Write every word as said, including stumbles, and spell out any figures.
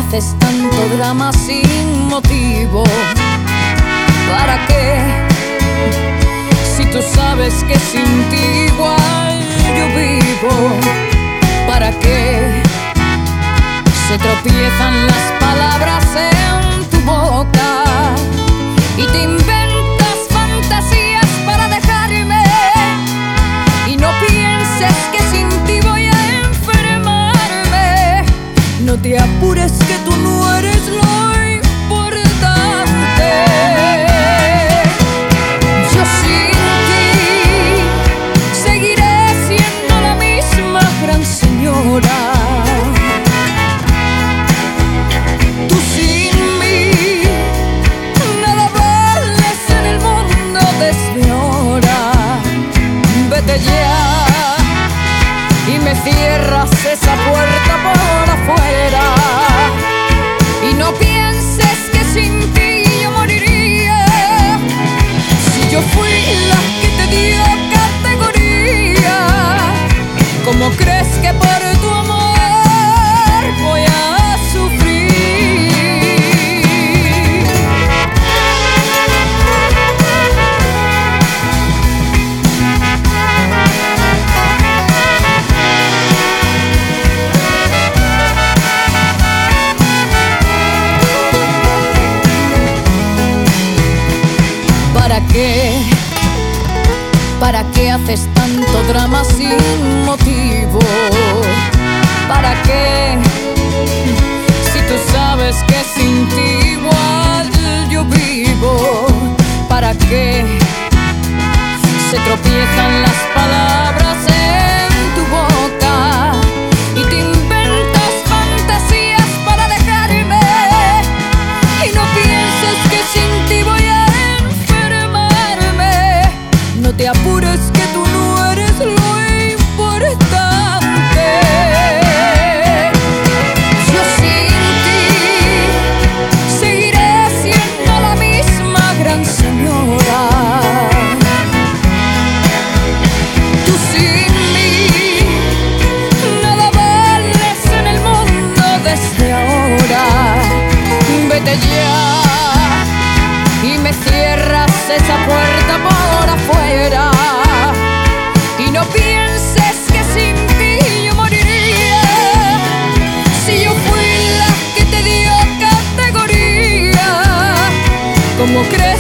haces tanto drama sin motivo? ¿Para qué? Si tú sabes que sin ti igual yo vivo. ¿Para qué? Se tropiezan las palabras en tu boca y te inventas fantasías para dejarme. Y no pienses que sin ti voy a enfermarme. No te apures que tú no eres lo importante. Yo sin ti seguiré siendo la misma gran señora. Tú sin mí nada vales en el mundo desde ahora. Vete ya y me cierras esa puerta por afuera. Y no pienses que sin ti yo moriría. Si yo fui la que te dio categoría, ¿cómo crees que por tu amor voy a sufrir? ¿Para qué? ¿Para qué haces tanto drama sin motivo? ¿Para qué? Si tú sabes que sin ti igual yo vivo. ¿Para qué? Se tropiezan las palabras en tu boca y te inventas fantasías para dejarme. Y no pienses que sin ti voy a enfermarme. No te apures que tú no eres lo importante. Yo sin ti seguiré siendo la misma gran señora. Tú sin mí nada vales en el mundo desde ahora. Vete ya y me cierras esa puerta por afuera. Y no pienses que sin ti yo moriría. Si yo fui la que te dio categoría, ¿cómo crees